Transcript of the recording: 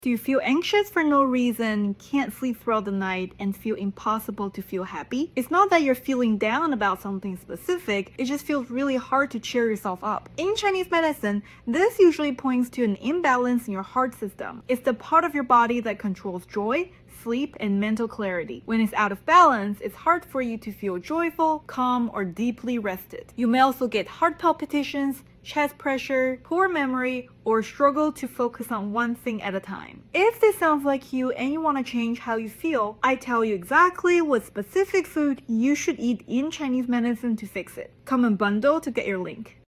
Do you feel anxious for no reason, can't sleep throughout the night, and feel impossible to feel happy? It's not that you're feeling down about something specific, it just feels really hard to cheer yourself up. In Chinese medicine, this usually points to an imbalance in your heart system. It's the part of your body that controls joy, sleep, and mental clarity. When it's out of balance, it's hard for you to feel joyful, calm, or deeply rested. You may also get heart palpitations, chest pressure, poor memory, or struggle to focus on one thing at a time. If this sounds like you and you want to change how you feel, I tell you exactly what specific food you should eat in Chinese medicine to fix it. Come and bundle to get your link.